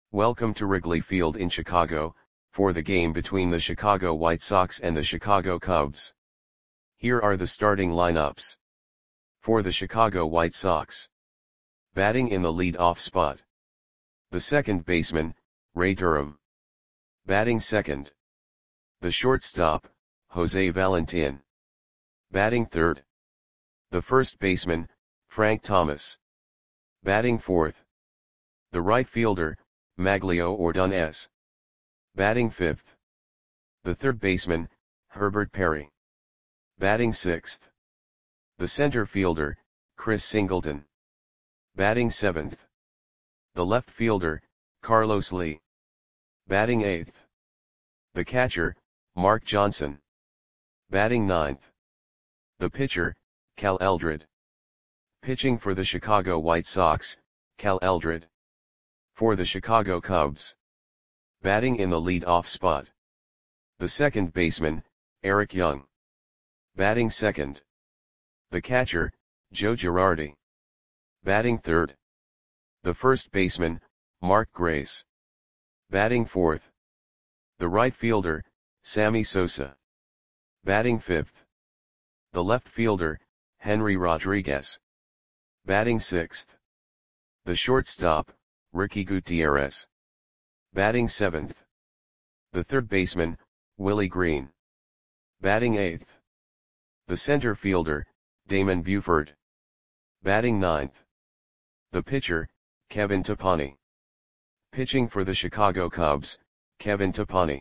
Welcome to Wrigley Field in Chicago, for the game between the Chicago White Sox and the Chicago Cubs. Here are the starting lineups. For the Chicago White Sox. Batting in the lead-off spot. The second baseman, Ray Durham. Batting second. The shortstop, Jose Valentin. Batting third. The first baseman, Frank Thomas. Batting fourth. The right fielder, Maglio Ordonez. Batting fifth. The third baseman, Herbert Perry. Batting sixth. The center fielder, Chris Singleton. Batting seventh. The left fielder, Carlos Lee. Batting eighth. The catcher, Mark Johnson. Batting ninth. The pitcher, Cal Eldred. Pitching for the Chicago White Sox, Cal Eldred. For the Chicago Cubs. Batting in the lead-off spot. The second baseman, Eric Young. Batting second. The catcher, Joe Girardi. Batting third. The first baseman, Mark Grace. Batting fourth. The right fielder, Sammy Sosa. Batting fifth. The left fielder, Henry Rodriguez. Batting sixth. The shortstop, Ricky Gutierrez. Batting seventh. The third baseman, Willie Green. Batting eighth. The center fielder, Damon Buford. Batting ninth. The pitcher, Kevin Tepani. Pitching for the Chicago Cubs, Kevin Tepani.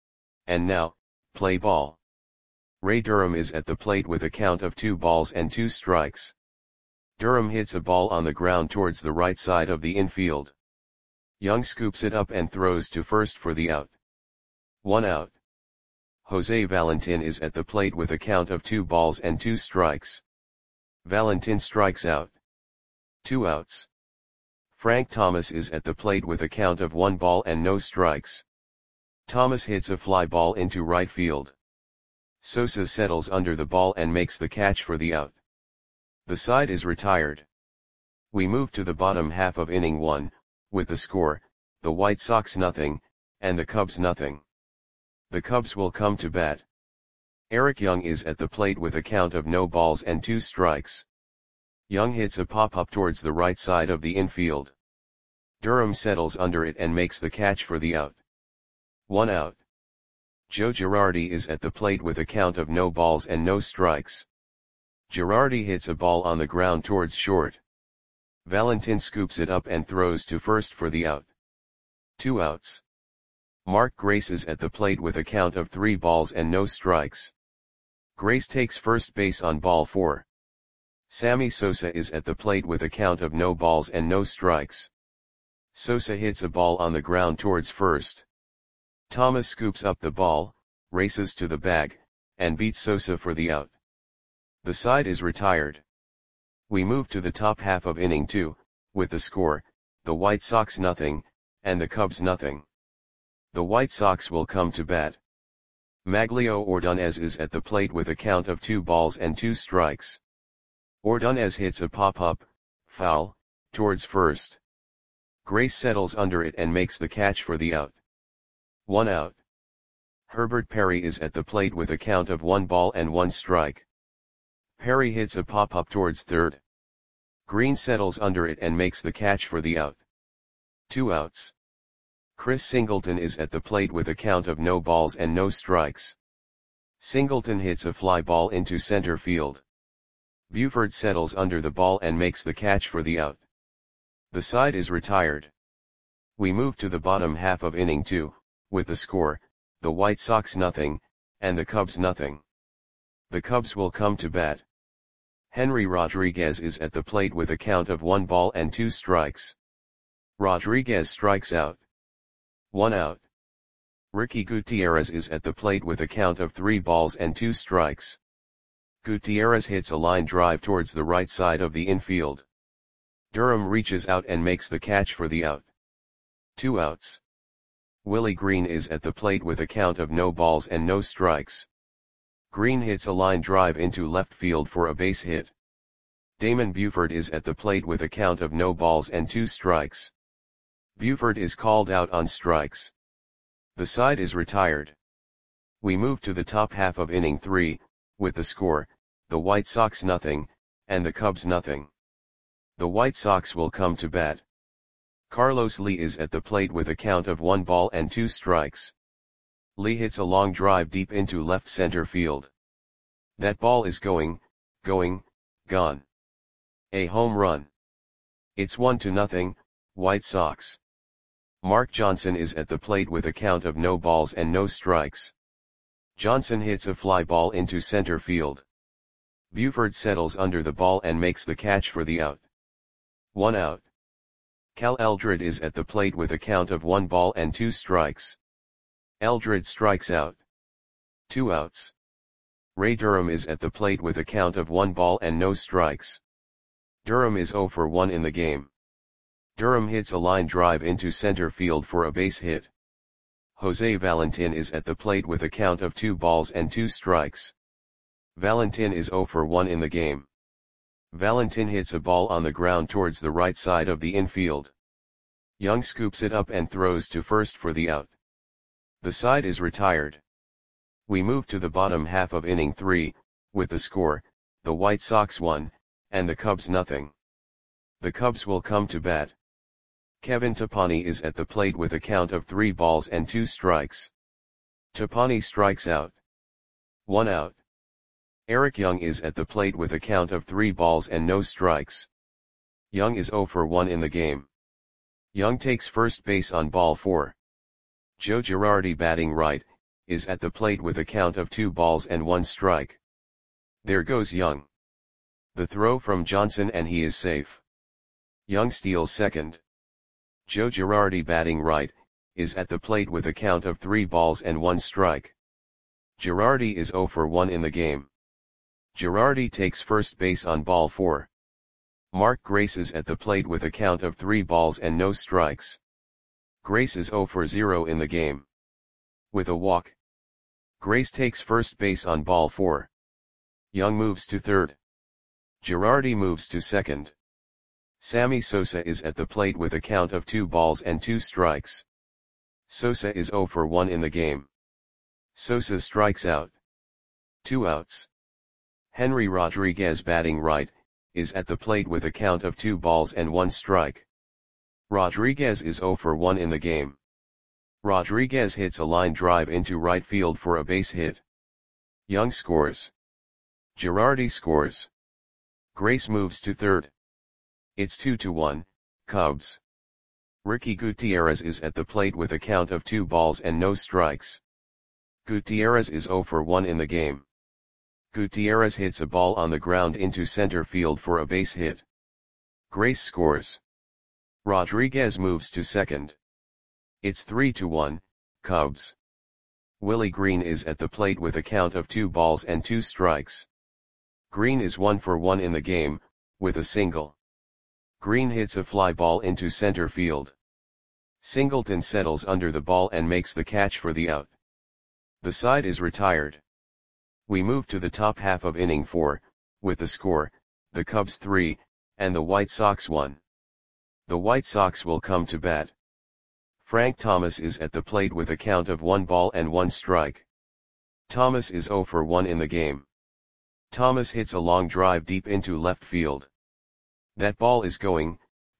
And now, play ball. Ray Durham is at the plate with a count of 2 balls and 2 strikes. Durham hits a ball on the ground towards the right side of the infield. Young scoops it up and throws to first for the out. 1 out. Jose Valentin is at the plate with a count of 2 balls and 2 strikes. Valentin strikes out. 2 outs. Frank Thomas is at the plate with a count of 1 ball and no strikes. Thomas hits a fly ball into right field. Sosa settles under the ball and makes the catch for the out. The side is retired. We move to the bottom half of inning 1, with the score, the White Sox nothing, and the Cubs nothing. The Cubs will come to bat. Eric Young is at the plate with a count of no balls and 2 strikes. Young hits a pop-up towards the right side of the infield. Durham settles under it and makes the catch for the out. 1 out. Joe Girardi is at the plate with a count of no balls and no strikes. Girardi hits a ball on the ground towards short. Valentin scoops it up and throws to first for the out. 2 outs. Mark Grace is at the plate with a count of 3 balls and no strikes. Grace takes first base on ball 4. Sammy Sosa is at the plate with a count of no balls and no strikes. Sosa hits a ball on the ground towards first. Thomas scoops up the ball, races to the bag, and beats Sosa for the out. The side is retired. We move to the top half of inning 2, with the score, the White Sox nothing, and the Cubs nothing. The White Sox will come to bat. Maglio Ordonez is at the plate with a count of 2 balls and 2 strikes. Ordonez hits a pop-up, foul, towards first. Grace settles under it and makes the catch for the out. 1 out. Herbert Perry is at the plate with a count of 1 ball and 1 strike. Perry hits a pop-up towards third. Green settles under it and makes the catch for the out. 2 outs. Chris Singleton is at the plate with a count of no balls and no strikes. Singleton hits a fly ball into center field. Buford settles under the ball and makes the catch for the out. The side is retired. We move to the bottom half of inning 2, with the score, the White Sox nothing, and the Cubs nothing. The Cubs will come to bat. Henry Rodriguez is at the plate with a count of 1 ball and 2 strikes. Rodriguez strikes out. 1 out. Ricky Gutierrez is at the plate with a count of 3 balls and 2 strikes. Gutierrez hits a line drive towards the right side of the infield. Durham reaches out and makes the catch for the out. 2 outs. Willie Green is at the plate with a count of no balls and no strikes. Green hits a line drive into left field for a base hit. Damon Buford is at the plate with a count of no balls and 2 strikes. Buford is called out on strikes. The side is retired. We move to the top half of inning 3, with the score, the White Sox nothing, and the Cubs nothing. The White Sox will come to bat. Carlos Lee is at the plate with a count of 1 ball and 2 strikes. Lee hits a long drive deep into left center field. That ball is going, gone. A home run. It's 1-0, White Sox. Mark Johnson is at the plate with a count of no balls and no strikes. Johnson hits a fly ball into center field. Buford settles under the ball and makes the catch for the out. 1 out. Cal Eldred is at the plate with a count of 1 ball and 2 strikes. Eldred strikes out. 2 outs. Ray Durham is at the plate with a count of 1 ball and no strikes. Durham is 0 for 1 in the game. Durham hits a line drive into center field for a base hit. Jose Valentin is at the plate with a count of 2 balls and 2 strikes. Valentin is 0 for 1 in the game. Valentin hits a ball on the ground towards the right side of the infield. Young scoops it up and throws to first for the out. The side is retired. We move to the bottom half of inning 3, with the score, the White Sox 1, and the Cubs nothing. The Cubs will come to bat. Kevin Tapani is at the plate with a count of 3 balls and 2 strikes. Tapani strikes out. 1 out. Eric Young is at the plate with a count of 3 balls and no strikes. Young is 0 for 1 in the game. Young takes first base on ball 4. Joe Girardi, batting right, is at the plate with a count of 2 balls and 1 strike. There goes Young. The throw from Johnson and he is safe. Young steals second. Joe Girardi, batting right, is at the plate with a count of 3 balls and 1 strike. Girardi is 0 for 1 in the game. Girardi takes first base on ball 4. Mark Grace is at the plate with a count of 3 balls and no strikes. Grace is 0 for 0 in the game. With a walk, Grace takes first base on ball 4. Young moves to third. Girardi moves to second. Sammy Sosa is at the plate with a count of 2 balls and 2 strikes. Sosa is 0 for 1 in the game. Sosa strikes out. 2 outs. Henry Rodriguez, batting right, is at the plate with a count of 2 balls and 1 strike. Rodriguez is 0 for 1 in the game. Rodriguez hits a line drive into right field for a base hit. Young scores. Girardi scores. Grace moves to third. It's 2-1, Cubs. Ricky Gutierrez is at the plate with a count of 2 balls and no strikes. Gutierrez is 0 for 1 in the game. Gutierrez hits a ball on the ground into center field for a base hit. Grace scores. Rodriguez moves to second. It's 3-1, Cubs. Willie Green is at the plate with a count of 2 balls and 2 strikes. Green is 1 for 1 in the game, with a single. Green hits a fly ball into center field. Singleton settles under the ball and makes the catch for the out. The side is retired. We move to the top half of inning 4, with the score, the Cubs 3, and the White Sox 1. The White Sox will come to bat. Frank Thomas is at the plate with a count of 1 ball and 1 strike. Thomas is 0 for 1 in the game. Thomas hits a long drive deep into left field. That ball is going,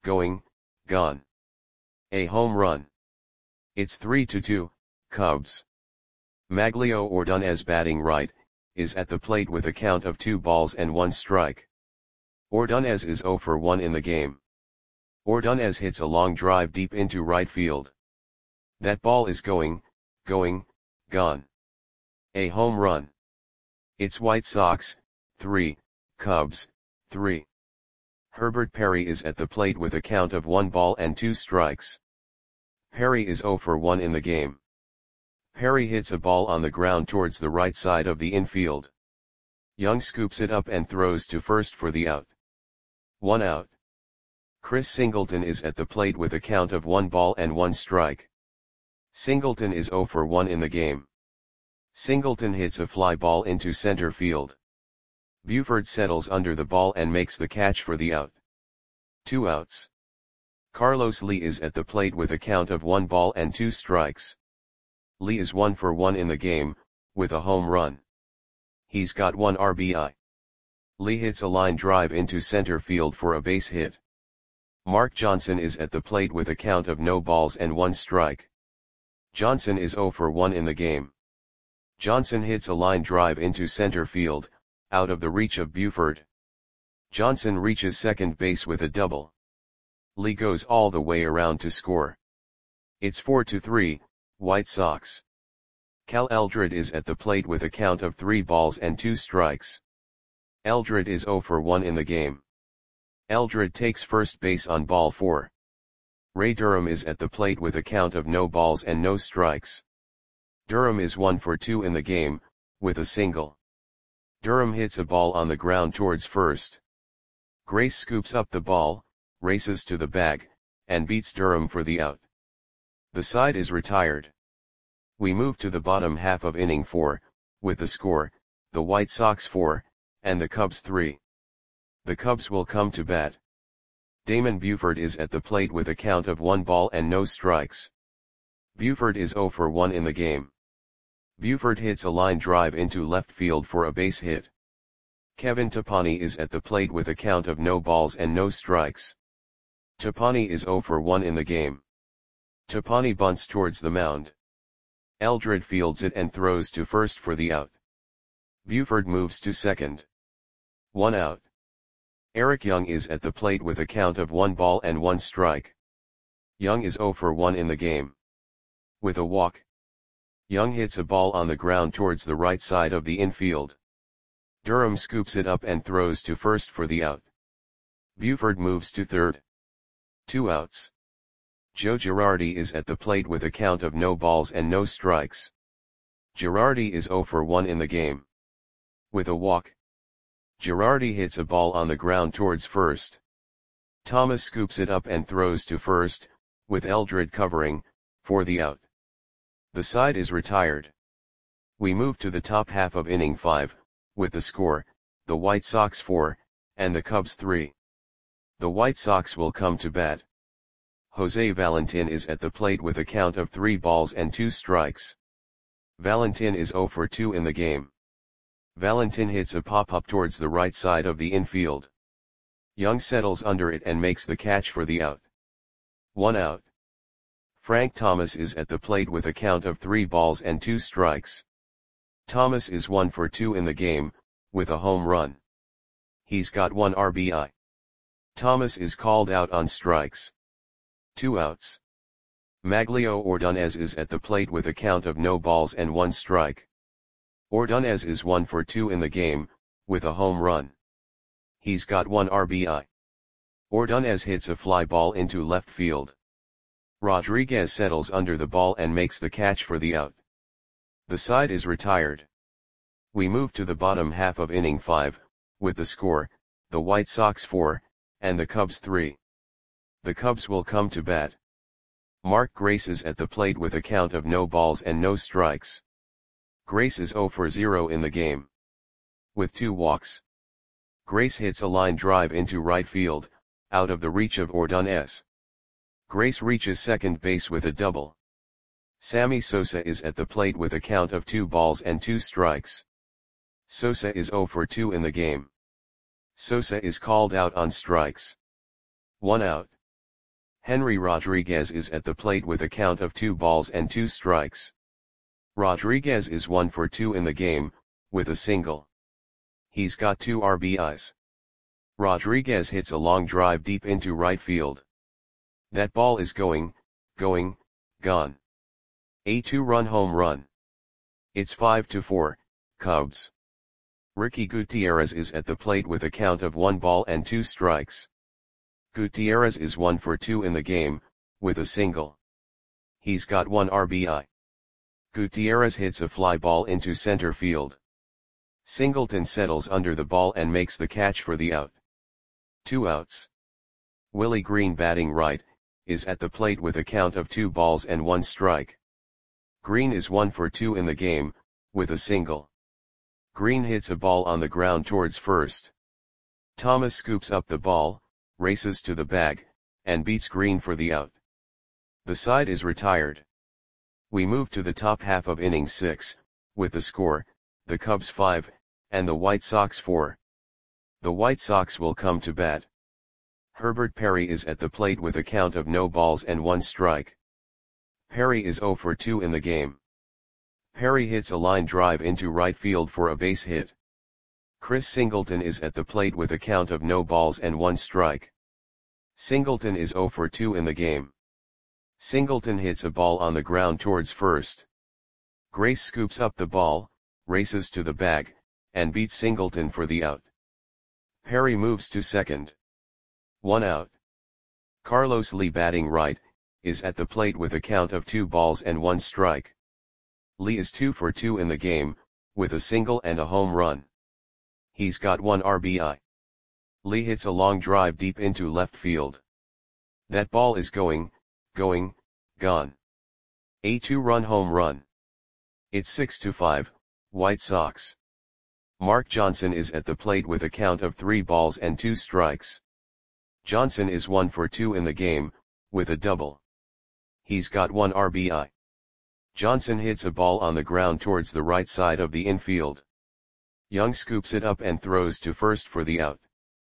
gone. A home run. It's 3-2, Cubs. Maglio Ordonez, batting right, is at the plate with a count of 2 balls and 1 strike. Ordonez is 0 for 1 in the game. Ordonez hits a long drive deep into right field. That ball is going, gone. A home run. It's White Sox 3, Cubs 3. Herbert Perry is at the plate with a count of 1 ball and 2 strikes. Perry is 0 for 1 in the game. Perry hits a ball on the ground towards the right side of the infield. Young scoops it up and throws to first for the out. 1 out. Chris Singleton is at the plate with a count of 1 ball and 1 strike. Singleton is 0 for 1 in the game. Singleton hits a fly ball into center field. Buford settles under the ball and makes the catch for the out. 2 outs. Carlos Lee is at the plate with a count of 1 ball and 2 strikes. Lee is 1 for 1 in the game, with a home run. He's got 1 RBI. Lee hits a line drive into center field for a base hit. Mark Johnson is at the plate with a count of no balls and 1 strike. Johnson is 0 for 1 in the game. Johnson hits a line drive into center field, out of the reach of Buford. Johnson reaches second base with a double. Lee goes all the way around to score. It's 4-3, White Sox. Cal Eldred is at the plate with a count of 3 balls and 2 strikes. Eldred is 0 for 1 in the game. Eldred takes first base on ball 4. Ray Durham is at the plate with a count of no balls and no strikes. Durham is 1 for 2 in the game, with a single. Durham hits a ball on the ground towards first. Grace scoops up the ball, races to the bag, and beats Durham for the out. The side is retired. We move to the bottom half of inning 4, with the score, the White Sox 4, and the Cubs 3. The Cubs will come to bat. Damon Buford is at the plate with a count of 1 ball and no strikes. Buford is 0 for 1 in the game. Buford hits a line drive into left field for a base hit. Kevin Tapani is at the plate with a count of no balls and no strikes. Tapani is 0 for 1 in the game. Tapani bunts towards the mound. Eldred fields it and throws to first for the out. Buford moves to second. 1 out. Eric Young is at the plate with a count of 1 ball and 1 strike. Young is 0 for 1 in the game. With a walk, Young hits a ball on the ground towards the right side of the infield. Durham scoops it up and throws to first for the out. Buford moves to third. 2 outs. Joe Girardi is at the plate with a count of no balls and no strikes. Girardi is 0 for 1 in the game. With a walk, Girardi hits a ball on the ground towards first. Thomas scoops it up and throws to first, with Eldred covering, for the out. The side is retired. We move to the top half of inning 5, with the score, the White Sox 4, and the Cubs 3. The White Sox will come to bat. Jose Valentin is at the plate with a count of 3 balls and 2 strikes. Valentin is 0 for 2 in the game. Valentin hits a pop-up towards the right side of the infield. Young settles under it and makes the catch for the out. 1 out. Frank Thomas is at the plate with a count of 3 balls and 2 strikes. Thomas is 1 for 2 in the game, with a home run. He's got 1 RBI. Thomas is called out on strikes. 2 outs. Maglio Ordonez is at the plate with a count of no balls and 1 strike. Ordonez is 1 for 2 in the game, with a home run. He's got 1 RBI. Ordonez hits a fly ball into left field. Rodriguez settles under the ball and makes the catch for the out. The side is retired. We move to the bottom half of inning 5, with the score, the White Sox 4, and the Cubs 3. The Cubs will come to bat. Mark Grace is at the plate with a count of no balls and no strikes. Grace is 0 for 0 in the game. With 2 walks, Grace hits a line drive into right field, out of the reach of Ordonez. Grace reaches second base with a double. Sammy Sosa is at the plate with a count of 2 balls and 2 strikes. Sosa is 0 for 2 in the game. Sosa is called out on strikes. 1 out. Henry Rodriguez is at the plate with a count of 2 balls and 2 strikes. Rodriguez is 1 for 2 in the game, with a single. He's got 2 RBIs. Rodriguez hits a long drive deep into right field. That ball is going, gone. A 2-run home run. It's 5-4, Cubs. Ricky Gutierrez is at the plate with a count of 1 ball and 2 strikes. Gutierrez is 1 for 2 in the game, with a single. He's got 1 RBI. Gutierrez hits a fly ball into center field. Singleton settles under the ball and makes the catch for the out. 2 outs. Willie Green, batting right, is at the plate with a count of 2 balls and 1 strike. Green is 1 for 2 in the game, with a single. Green hits a ball on the ground towards first. Thomas scoops up the ball, races to the bag, and beats Green for the out. The side is retired. We move to the top half of inning 6, with the score, the Cubs 5, and the White Sox 4. The White Sox will come to bat. Herbert Perry is at the plate with a count of no balls and 1 strike. Perry is 0 for 2 in the game. Perry hits a line drive into right field for a base hit. Chris Singleton is at the plate with a count of no balls and 1 strike. Singleton is 0 for 2 in the game. Singleton hits a ball on the ground towards first. Grace scoops up the ball, races to the bag, and beats Singleton for the out. Perry moves to second. 1 out. Carlos Lee, batting right, is at the plate with a count of 2 balls and 1 strike. Lee is 2 for 2 in the game, with a single and a home run. He's got 1 RBI. Lee hits a long drive deep into left field. That ball is going, gone. A 2-run home run. It's 6-5, White Sox. Mark Johnson is at the plate with a count of 3 balls and 2 strikes. Johnson is 1 for 2 in the game, with a double. He's got 1 RBI. Johnson hits a ball on the ground towards the right side of the infield. Young scoops it up and throws to first for the out.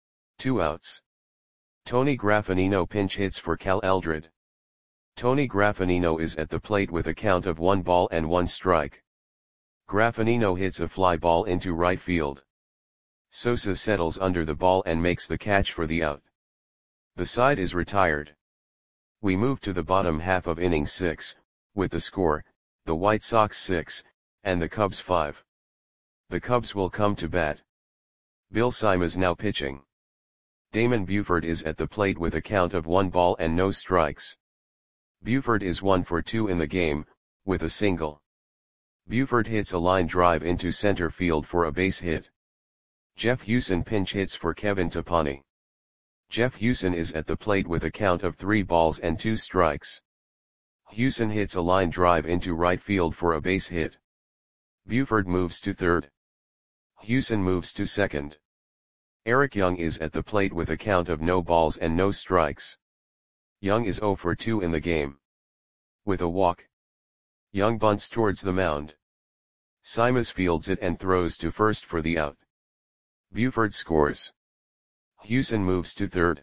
2 outs. Tony Graffanino pinch hits for Cal Eldred. Tony Graffanino is at the plate with a count of 1 ball and 1 strike. Graffanino hits a fly ball into right field. Sosa settles under the ball and makes the catch for the out. The side is retired. We move to the bottom half of inning 6, with the score, the White Sox 6, and the Cubs 5. The Cubs will come to bat. Bill Simas now pitching. Damon Buford is at the plate with a count of 1 ball and no strikes. Buford is 1 for 2 in the game, with a single. Buford hits a line drive into center field for a base hit. Jeff Hewson pinch hits for Kevin Tapani. Jeff Hewson is at the plate with a count of 3 balls and 2 strikes. Hewson hits a line drive into right field for a base hit. Buford moves to third. Hewson moves to second. Eric Young is at the plate with a count of no balls and no strikes. Young is 0 for 2 in the game. With a walk. Young bunts towards the mound. Simas fields it and throws to first for the out. Buford scores. Hewson moves to third.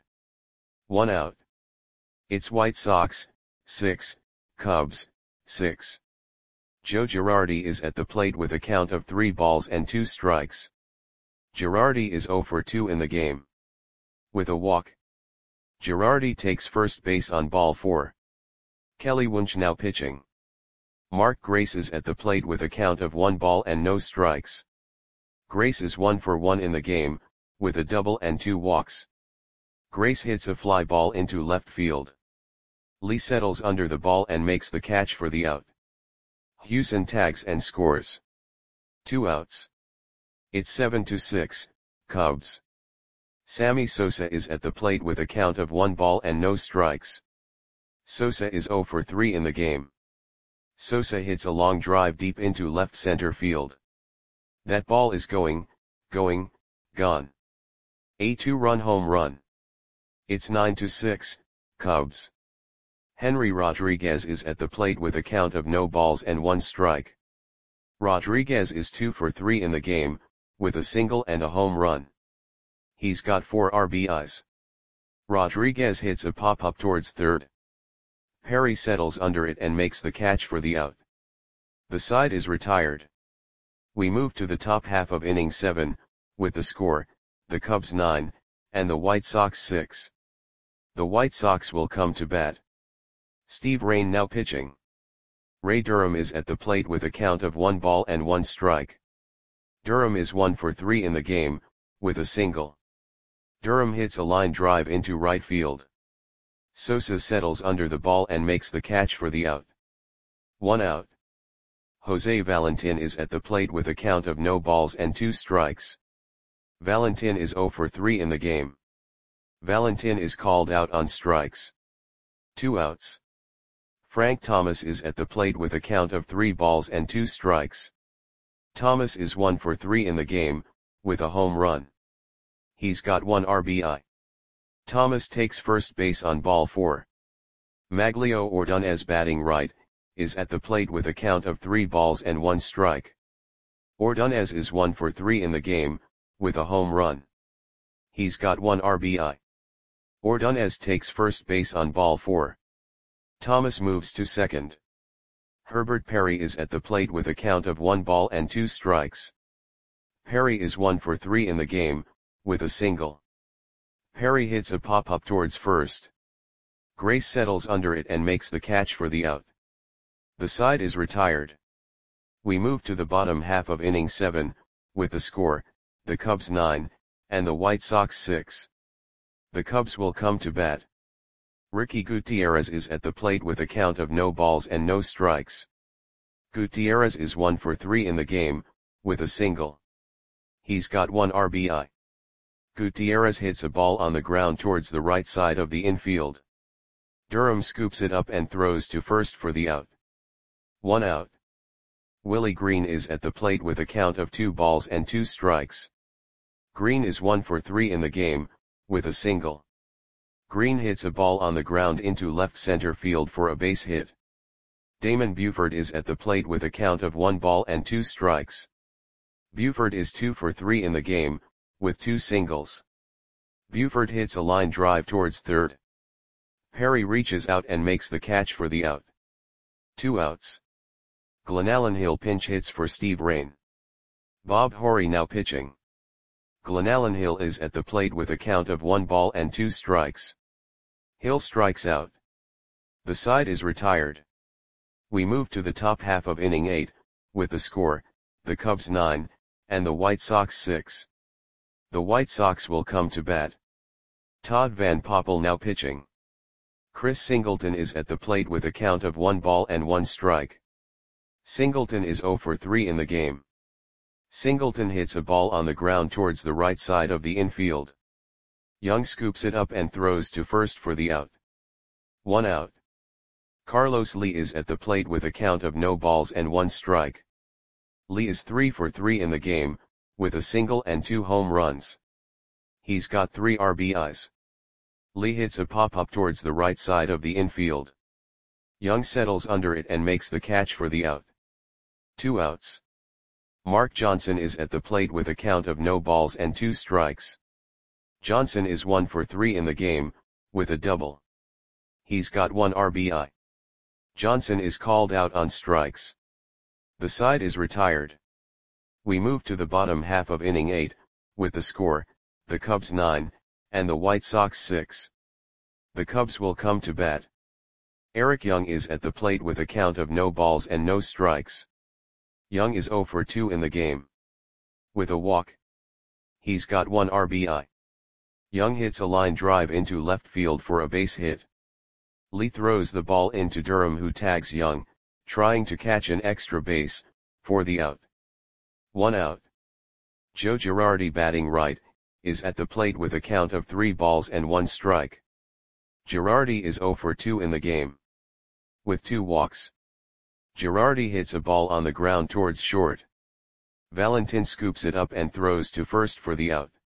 1 out. It's White Sox 6, Cubs 6. Joe Girardi is at the plate with a count of 3 balls and 2 strikes. Girardi is 0 for 2 in the game. With a walk. Girardi takes first base on ball 4. Kelly Wunsch now pitching. Mark Grace is at the plate with a count of 1 ball and no strikes. Grace is 1 for 1 in the game, with a double and 2 walks. Grace hits a fly ball into left field. Lee settles under the ball and makes the catch for the out. Hewson tags and scores. 2 outs. It's 7-6, Cubs. Sammy Sosa is at the plate with a count of 1 ball and no strikes. Sosa is 0 for 3 in the game. Sosa hits a long drive deep into left center field. That ball is going, gone. A 2-run home run. It's 9-6, Cubs. Henry Rodriguez is at the plate with a count of no balls and 1 strike. Rodriguez is 2 for 3 in the game, with a single and a home run. He's got 4 RBIs. Rodriguez hits a pop-up towards third. Perry settles under it and makes the catch for the out. The side is retired. We move to the top half of inning 7, with the score, the Cubs 9, and the White Sox 6. The White Sox will come to bat. Steve Rain now pitching. Ray Durham is at the plate with a count of 1 ball and 1 strike. Durham is 1 for 3 in the game, with a single. Durham hits a line drive into right field. Sosa settles under the ball and makes the catch for the out. 1 out. Jose Valentin is at the plate with a count of no balls and 2 strikes. Valentin is 0 for 3 in the game. Valentin is called out on strikes. 2 outs. Frank Thomas is at the plate with a count of 3 balls and 2 strikes. Thomas is 1 for 3 in the game, with a home run. He's got 1 RBI. Thomas takes first base on ball 4. Maglio Ordonez batting right, is at the plate with a count of 3 balls and 1 strike. Ordonez is 1 for 3 in the game, with a home run. He's got 1 RBI. Ordonez takes first base on ball 4. Thomas moves to second. Herbert Perry is at the plate with a count of 1 ball and 2 strikes. Perry is 1 for 3 in the game, with a single. Perry hits a pop-up towards first. Grace settles under it and makes the catch for the out. The side is retired. We move to the bottom half of inning 7, with the score, the Cubs 9, and the White Sox 6. The Cubs will come to bat. Ricky Gutierrez is at the plate with a count of no balls and no strikes. Gutierrez is 1 for 3 in the game, with a single. He's got 1 RBI. Gutierrez hits a ball on the ground towards the right side of the infield. Durham scoops it up and throws to first for the out. 1 out. Willie Green is at the plate with a count of 2 balls and 2 strikes. Green is 1 for 3 in the game, with a single. Green hits a ball on the ground into left center field for a base hit. Damon Buford is at the plate with a count of 1 ball and 2 strikes. Buford is 2 for 3 in the game, with 2 singles. Buford hits a line drive towards third. Perry reaches out and makes the catch for the out. 2 outs. Glenallen Hill pinch hits for Steve Rain. Bob Horry now pitching. Glenallen Hill is at the plate with a count of 1 ball and 2 strikes. Hill strikes out. The side is retired. We move to the top half of inning 8, with the score, the Cubs 9, and the White Sox 6. The White Sox will come to bat. Todd Van Poppel now pitching. Chris Singleton is at the plate with a count of 1 ball and 1 strike. Singleton is 0 for 3 in the game. Singleton hits a ball on the ground towards the right side of the infield. Young scoops it up and throws to first for the out. 1 out. Carlos Lee is at the plate with a count of no balls and 1 strike. Lee is 3 for 3 in the game, with a single and 2 home runs. He's got 3 RBIs. Lee hits a pop-up towards the right side of the infield. Young settles under it and makes the catch for the out. 2 outs. Mark Johnson is at the plate with a count of no balls and 2 strikes. Johnson is 1 for 3 in the game, with a double. He's got 1 RBI. Johnson is called out on strikes. The side is retired. We move to the bottom half of inning 8, with the score, the Cubs 9, and the White Sox 6. The Cubs will come to bat. Eric Young is at the plate with a count of no balls and no strikes. Young is 0 for 2 in the game. With a walk. He's got 1 RBI. Young hits a line drive into left field for a base hit. Lee throws the ball into Durham, who tags Young, trying to catch an extra base, for the out. 1 out. Joe Girardi batting right, is at the plate with a count of 3 balls and 1 strike. Girardi is 0 for 2 in the game. With 2 walks. Girardi hits a ball on the ground towards short. Valentin scoops it up and throws to first for the out.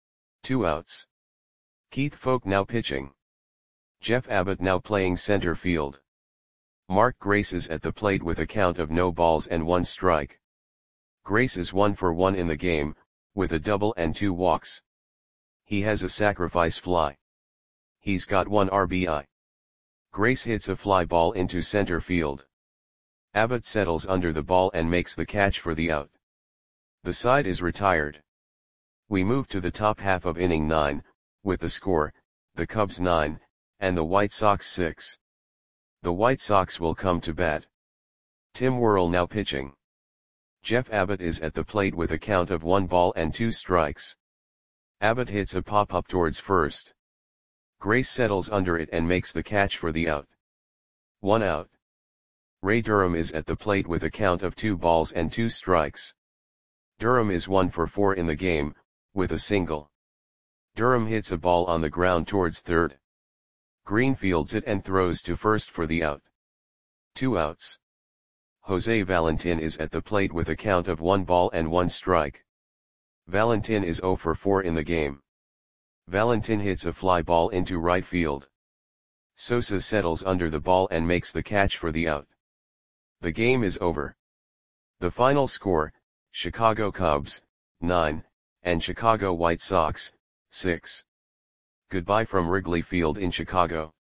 2 outs. Keith Folk now pitching. Jeff Abbott now playing center field. Mark Grace is at the plate with a count of no balls and 1 strike. Grace is 1 for 1 in the game, with a double and 2 walks. He has a sacrifice fly. He's got 1 RBI. Grace hits a fly ball into center field. Abbott settles under the ball and makes the catch for the out. The side is retired. We move to the top half of inning 9, with the score, the Cubs 9, and the White Sox 6. The White Sox will come to bat. Tim Worrell now pitching. Jeff Abbott is at the plate with a count of 1 ball and 2 strikes. Abbott hits a pop-up towards first. Grace settles under it and makes the catch for the out. 1 out. Ray Durham is at the plate with a count of 2 balls and 2 strikes. Durham is 1 for 4 in the game, with a single. Durham hits a ball on the ground towards third. Green fields it and throws to first for the out. 2 outs. Jose Valentin is at the plate with a count of 1 ball and 1 strike. Valentin is 0 for 4 in the game. Valentin hits a fly ball into right field. Sosa settles under the ball and makes the catch for the out. The game is over. The final score, Chicago Cubs, 9, and Chicago White Sox, 6. Goodbye from Wrigley Field in Chicago.